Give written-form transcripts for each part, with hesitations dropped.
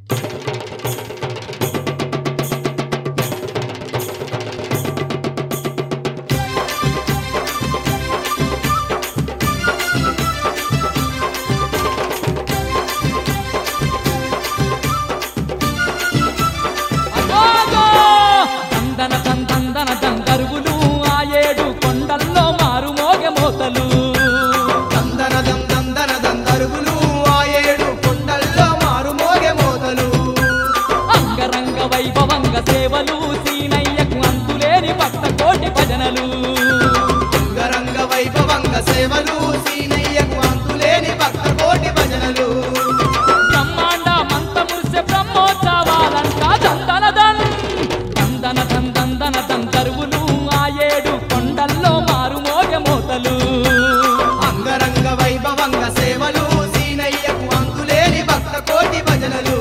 సేవలు సీనయ్యకు అంతులేని భక్త కోటి భజనలు అంగరంగ వైభవంగ సేవలు సీనయ్యకు అంతులేని భక్త కోటి భజనలు బ్రహ్మాండ మంత్రముర్సె బ్రహ్మోత్సవాలంట దందనదన్ దందన దందన దంతరువులు ఆ ఏడు కొండల్లో మారుమోగ మోతలు అంగరంగ వైభవంగ సేవలు సీనయ్యకు అంతులేని భక్త కోటి భజనలు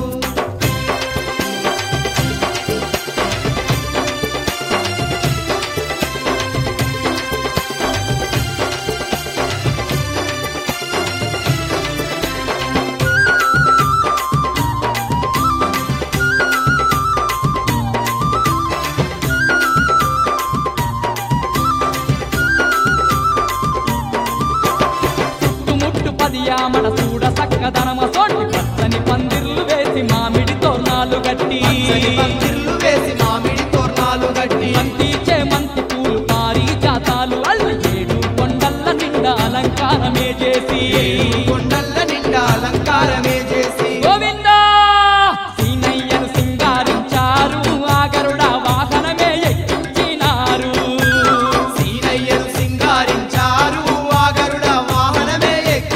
మన చూడ సక్కదనమ సోటి పచ్చని పందిర్లు వేసి మామిడి తోరణాలు గట్టి పందిర్లు వేసి మామిడి తోరణాలు గట్టి మంతిచే మంతి పూలు పారి జాతాలు అల్లి ఏడు కొండల్ల నిండా అలంకారమే చేసి కొండల్ల నిండా అలంకారమే చేసి గోవిందా సీనయ్యను సింగారించారు ఆ గరుడ వాహనమే ఎక్కించినారు సీనయ్యను సింగారించారు ఆ గరుడ వాహనమే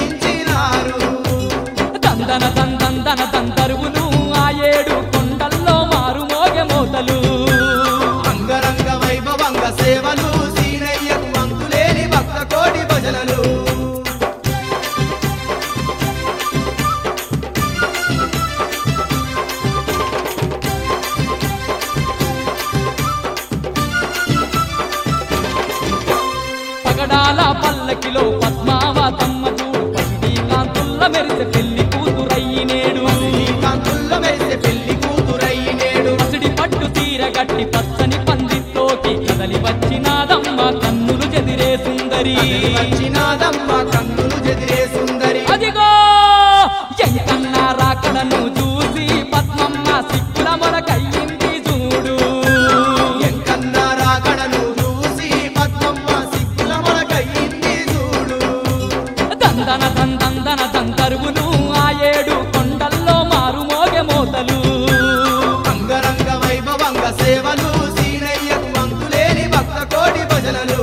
దందన దందన దంతరువులు ఆ ఏడు కొండల్లో మారుమోగ మోతలు అంగరంగ వైభవంగ సేవలు సీనయ్యకు అంతులేని భక్త కోటి భజనలు పగడాల పల్లకిలో పద్మావతమ్మ చూడు పసిడి కాంతుల్ల మెరిసె పెళ్లి కూతురయ్యినేడు కాంతుల్ల మెరిసె పెళ్లి కూతురయ్యినేడు పసిడి పట్టు తీర గట్టి పచ్చని పందిత్తోకి కదలి వచ్చినాదమ్మ కన్నులు చెదిరే సుందరి వచ్చినాదమ్మ కన్నులు చెదిరే సుందరి అదిగో ఎంకన్నా రాకడను చూసి పద్మమ్మ సిక్కుల మొరకయ్యింది చూడు ఎంకన్నా రాకడను చూసి పద్మమ్మ సిక్కుల మొరకయ్యింది చూడు దందన దందన దంతరువులు ఆ ఏడు కొండల్లో మారుమోగ మోతలు అంగరంగ వైభవంగ సేవలు సీనయ్యకు అంతులేని భక్త కోటి భజనలు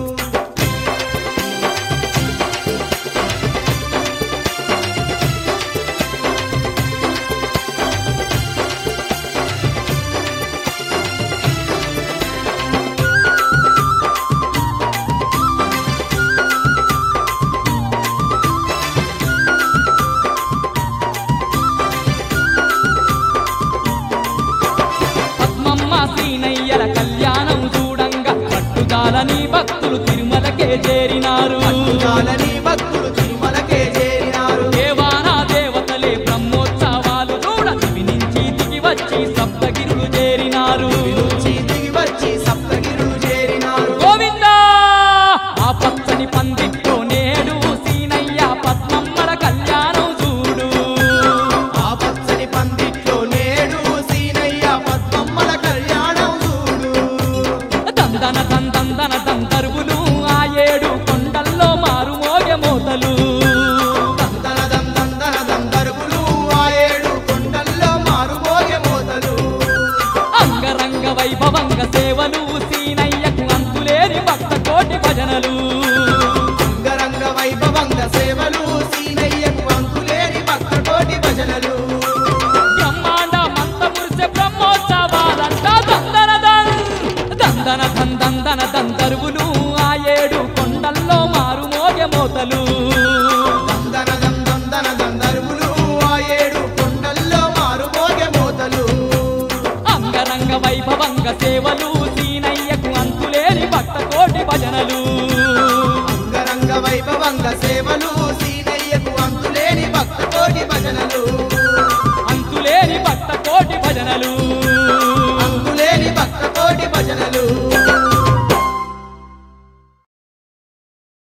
పద్మమ్మ సీనయ్యల కళ్యాణం చూడంగా పట్టుదాలని భక్తులు తిరుమలకే చేరినారు చాలని భక్తులు తిరుమలకే చేరినారు దేవానా దేవతలే బ్రహ్మోత్సవాలు చూడ దివి నుంచి దిగి వచ్చి సప్తగిరులు చేరినారు దిగి వచ్చి సప్తగిరులు చేరినారు గోవిందా ఆ పచ్చని పందిట్లో నేడు సీనయ్య పద్మమ్మల కళ్యాణం చూడు ఆ పచ్చని పందిట్లో నేడు సీనయ్య పద్మమ్మల కళ్యాణం చూడు దందన దందన దంతరువులు ఆ ఏడు కొండల్లో మారుమోగ మోతలు దందన దందన దందరువులు ఆ ఏడు కొండల్లో మారుమోగె మోతలు అంగరంగ వైభవంగ సేవలు సీనయ్యకు అంతులేని భక్త కోటి భజనలు అంగరంగ వైభవంగ సేవలు సీనయ్యకు అంతులేని భక్త కోటి భజనలు బ్రహ్మాండ మంత్రముర్సె బ్రహ్మోత్సవాలంట దందన దందన దంతరువులు ఆ ఏడు కొండల్లో మారుమోగ మోతలు దందన దందన దందరువులు ఆ ఏడు కొండల్లో మారుమోగె మోతలు అంగరంగ వైభవంగ సేవలు